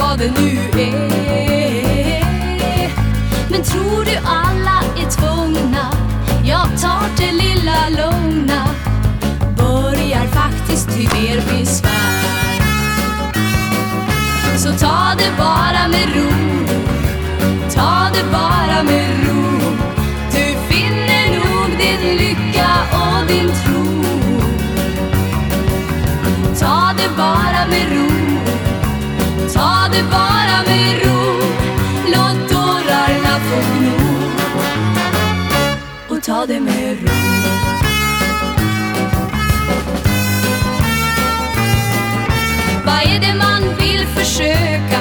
vad det nu är. Men tror du alla är tvungna? Jag tar det lilla lugna. Börjar faktiskt ty mer besvär. Så ta det bara med ro. Ta det bara med ro. Du finner nog din lycka och din tro. Ta det bara med ro. Ta det bara med ro. Låt dårarna få gno. Och ta det med ro. Vad är det man vill försöka?